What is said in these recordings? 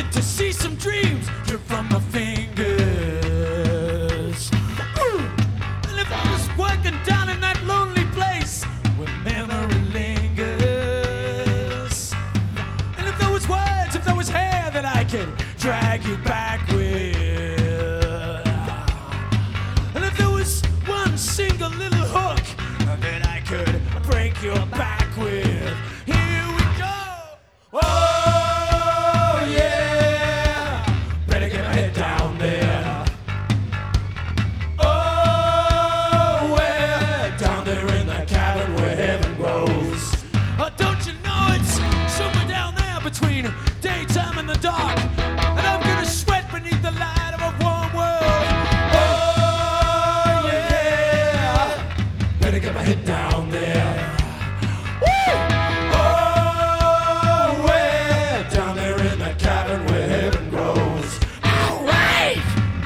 to see some dreams drip from my fingers. And if I was working down in that lonely place where memory lingers, and if there was words, if there was hair that I could drag you back with, and if there was one single little hook that I could break your back with, here we go. Oh yeah, better get my head down there. Oh, we're down there in the cabin where heaven grows. Oh, don't you know it's somewhere down there between daytime and the dark, and I'm gonna sweat beneath the light of a warm world. Oh yeah, better get my head down there. Woo! Oh, we're down there in the cabin where heaven grows. All right!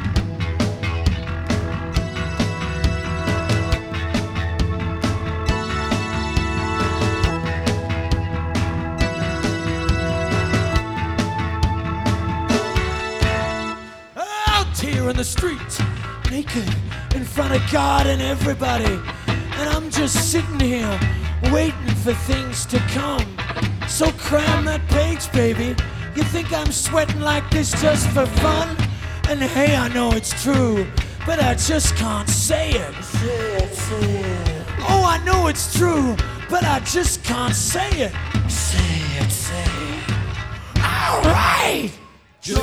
Out here in the street, naked, in front of God and everybody, and I'm just sitting here waiting for things to come. So cram that page, baby. You think I'm sweating like this just for fun? And hey, I know it's true, but I just can't say it. Say it, say it. Oh, I know it's true, but I just can't say it. Say it, say it. All right! Just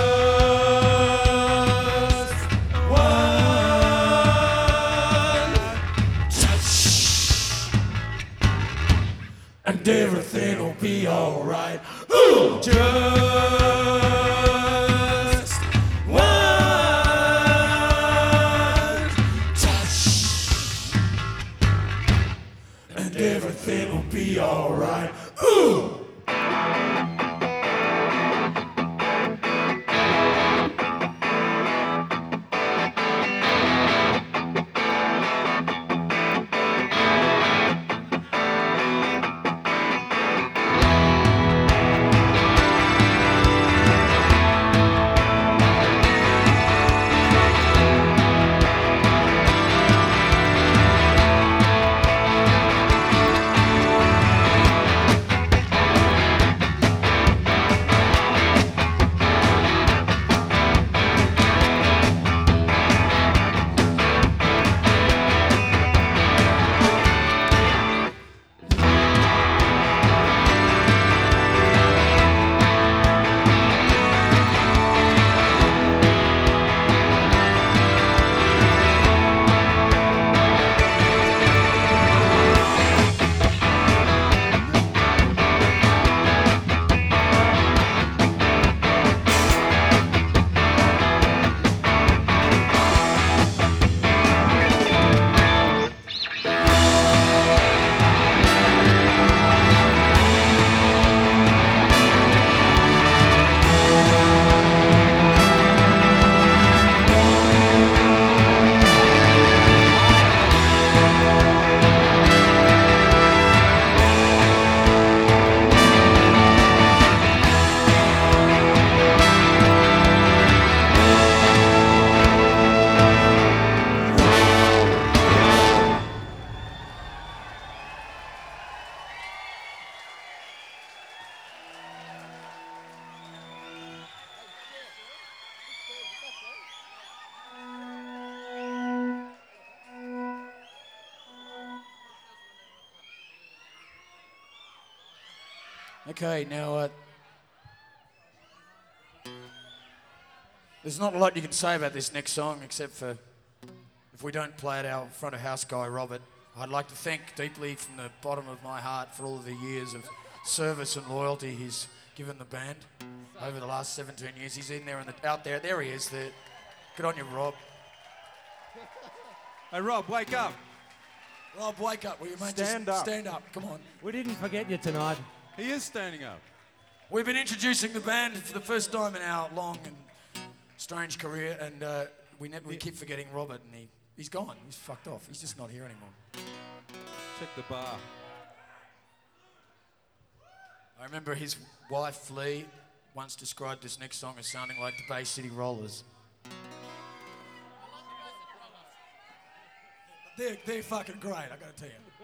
one touch, and everything will be all right. Ooh, just one touch, and everything will be all right. Ooh. Okay, now, there's not a lot you can say about this next song, except for if we don't play it, our front of house guy, Robert. I'd like to thank deeply from the bottom of my heart for all of the years of service and loyalty he's given the band over the last 17 years. He's in there and out there. There he is. Good on you, Rob. Hey, Rob, wake up. Rob, wake up. Will you, mate? Stand up. Stand up. Come on. We didn't forget you tonight. He is standing up. We've been introducing the band for the first time in our long and strange career, and we keep forgetting Robert, and he's gone. He's fucked off. He's just not here anymore. Check the bar. I remember his wife, Lee, once described this next song as sounding like the Bay City Rollers. They're fucking great, I gotta tell you.